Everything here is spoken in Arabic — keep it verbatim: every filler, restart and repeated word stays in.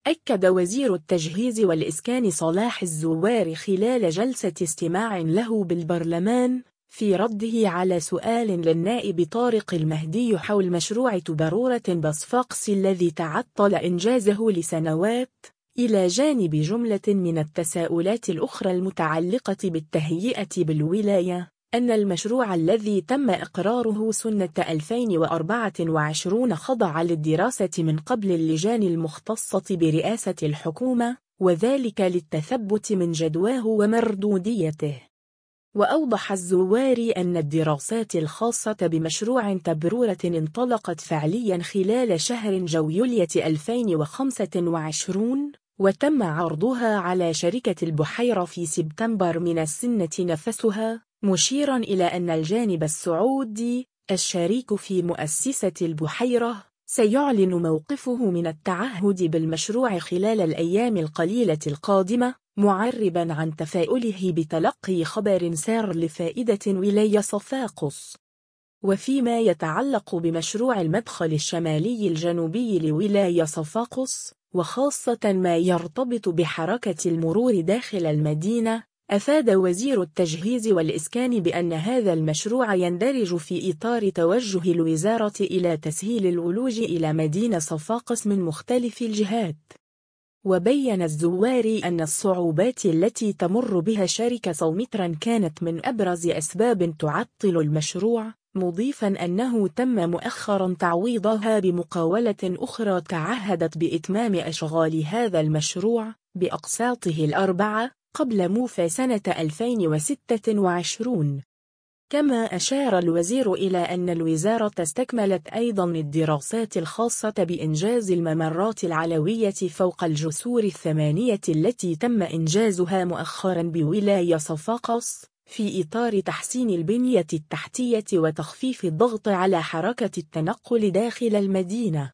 أكد وزير التجهيز والإسكان صلاح الزواري خلال جلسة استماع له بالبرلمان في رده على سؤال للنائب طارق المهدي حول مشروع تبرورة بصفاقس الذي تعطل إنجازه لسنوات، إلى جانب جملة من التساؤلات الأخرى المتعلقة بالتهيئة بالولاية، أن المشروع الذي تم إقراره سنة ألفين وأربعة وعشرين خضع للدراسة من قبل اللجان المختصة برئاسة الحكومة، وذلك للتثبت من جدواه ومردوديته. وأوضح الزواري أن الدراسات الخاصة بمشروع تبرورة انطلقت فعليا خلال شهر جويلية ألفين وخمسة وعشرين، وتم عرضها على شركة البحيرة في سبتمبر من السنة نفسها، مشيرا إلى أن الجانب السعودي الشريك في مؤسسة البحيرة سيعلن موقفه من التعهد بالمشروع خلال الأيام القليلة القادمة، معربا عن تفاؤله بتلقي خبر سار لفائدة ولاية صفاقس. وفيما يتعلق بمشروع المدخل الشمالي الجنوبي لولاية صفاقس، وخاصة ما يرتبط بحركة المرور داخل المدينة، أفاد وزير التجهيز والإسكان بأن هذا المشروع يندرج في إطار توجه الوزارة إلى تسهيل الولوج إلى مدينة صفاقس من مختلف الجهات. وبين الزواري أن الصعوبات التي تمر بها شركة صومترا كانت من أبرز أسباب تعطل المشروع، مضيفا أنه تم مؤخرا تعويضها بمقاولة أخرى تعهدت بإتمام أشغال هذا المشروع بأقساطه الأربعة قبل موفى سنة ألفين وستة وعشرين. كما أشار الوزير إلى أن الوزارة استكملت أيضا الدراسات الخاصة بإنجاز الممرات العلوية فوق الجسور الثمانية التي تم إنجازها مؤخرا بولاية صفاقس، في إطار تحسين البنية التحتية وتخفيف الضغط على حركة التنقل داخل المدينة.